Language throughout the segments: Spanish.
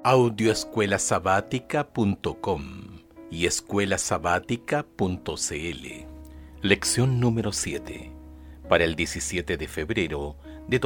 Audioescuelasabática.com y escuelasabática.cl. Lección número 7, para el 17 de febrero de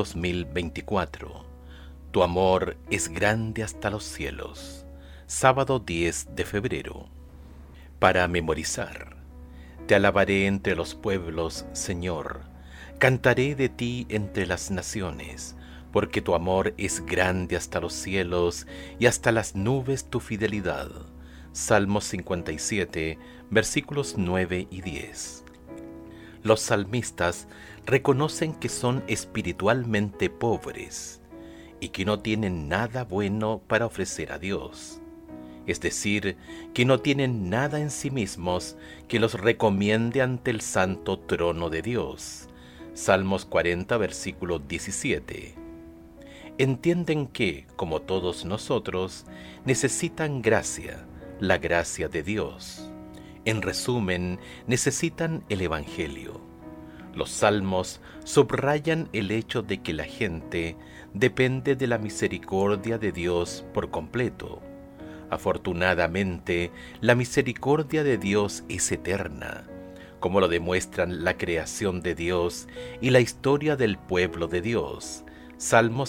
2024. Tu amor es grande hasta los cielos. Sábado 10 de febrero. Para memorizar. Te alabaré entre los pueblos, Señor. Cantaré de ti entre las naciones, porque tu amor es grande hasta los cielos y hasta las nubes tu fidelidad. Salmos 57, versículos 9 y 10. Los salmistas reconocen que son espiritualmente pobres y que no tienen nada bueno para ofrecer a Dios. Es decir, que no tienen nada en sí mismos que los recomiende ante el santo trono de Dios. Salmos 40, versículo 17. Entienden que, como todos nosotros, necesitan gracia, la gracia de Dios. En resumen, necesitan el Evangelio. Los salmos subrayan el hecho de que la gente depende de la misericordia de Dios por completo. Afortunadamente, la misericordia de Dios es eterna, como lo demuestran la creación de Dios y la historia del pueblo de Dios. Salmo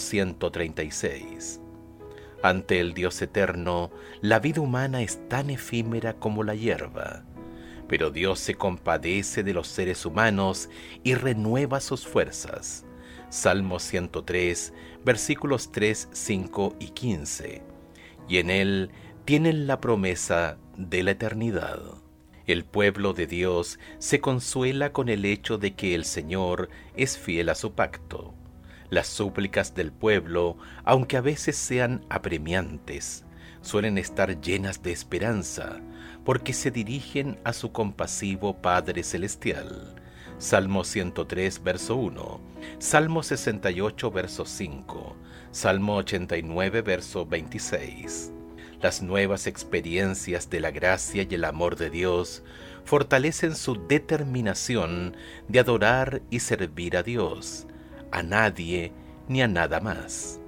136. Ante el Dios eterno, la vida humana es tan efímera como la hierba, pero Dios se compadece de los seres humanos y renueva sus fuerzas. Salmo 103, versículos 3, 5 y 15. Y en él tienen la promesa de la eternidad. El pueblo de Dios se consuela con el hecho de que el Señor es fiel a su pacto. Las súplicas del pueblo, aunque a veces sean apremiantes, suelen estar llenas de esperanza, porque se dirigen a su compasivo Padre Celestial. Salmo 103, verso 1, Salmo 68, verso 5, Salmo 89, verso 26. Las nuevas experiencias de la gracia y el amor de Dios fortalecen su determinación de adorar y servir a Dios, a nadie ni a nada más.